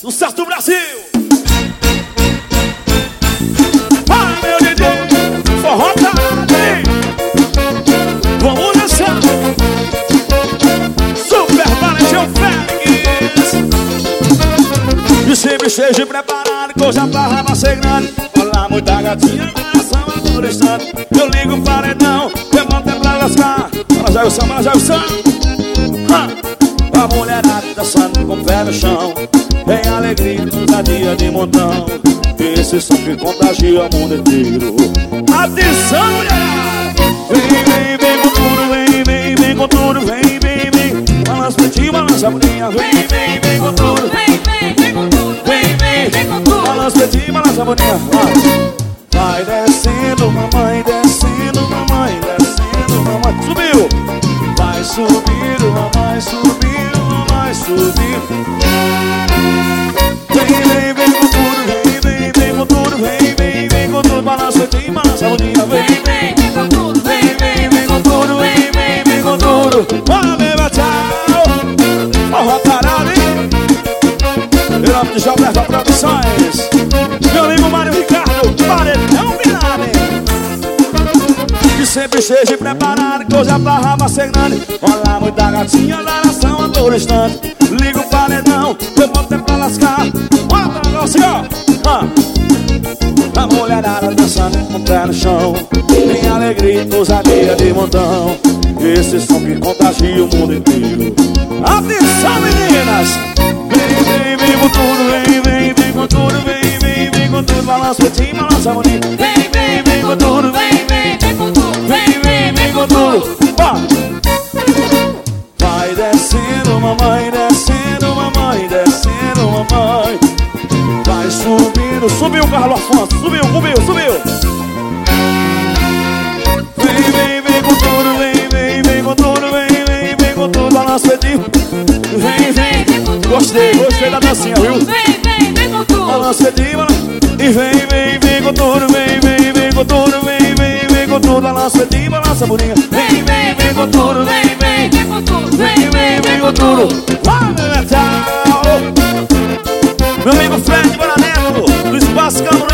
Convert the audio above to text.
Sucesso do Brasil! Vai, meu DJ! Forró tarde! Vamos dançar! Super Valentão Félix! E sempre esteja preparado, coisa pra raba ser grande. Olha muita gatinha, coração adolescente. Eu ligo o paredão, eu monto é pra lascar. Fala já o samba, já o samba. A mulherada dançando com o pé no chão, tem alegria, ousadia de montão. Esse som que contagia o mundo inteiro. Atenção, mulherada! Vem, vem, vem com tudo, vem, vem, vem com tudo, vem, vem, vem. Balança pra ti, balança a boninha, vem, vem, vem com tudo. Vem, vem, vem com tudo, Vem, vem, vem com tudo. balança pra ti, balança a boninha. Vai descendo, mamãe, descendo, mamãe, descendo, mamãe. Subiu! Vai subindo, mamãe, subindo, mamãe, subindo. Vem, vem, vem com tudo, vem, vem, vem com tudo, vem, vem, vem com tudo. Balança de balança a boninha, vem, Vem, vem com tudo, vem, vem, vem com tudo, vem, vem, vem com tudo. Bora, beba, tchau. Forró parado, hein? Em nome de Gilberto Produções, meu amigo Mário Ricardo, paredão virado, hein? Que sempre esteja preparado, coisa pra raba ser grande. Olha muita gatinha da nação a todo instante. Liga o paredão, eu vou ter pra lascar. Olha pra nós, ó. A mulherada dançando com o pé no chão, tem alegria, ousadia de montão. Esse som que contagia o mundo inteiro. Atenção, meninas! Vem, vem, vem com tudo, vem, vem, vem com tudo, vem, vem, vem com tudo. Balança o petinho, balança a boninha. vem, vem, vem com tudo, vem, vem, vem com tudo, Vem, vem, vem com tudo. Vai descendo, mamãe, descendo, mamãe, descendo, mamãe. Vai subindo, subiu o Carlos Afonso, subiu, subiu. Vem, vem, vem com tudo, vem, vem, vem com tudo, vem, vem, vem com tudo. Balança o petinho. Vem, vem, vem com tudo. gostei da dancinha, viu? Vem, vem, vem com tudo. Balança o petinho, e vem, vem, vem com tudo, vem, vem, vem com tudo, vem, vem, vem com tudo. Balança o petinho, balança a boninha. Vem, vem, vem com tudo, vem, vem, vem com tudo, Vem, vem, vem com tudo. Vai, meu Natal. Meu amigo Fred Bananeto, do Espaço Câmara.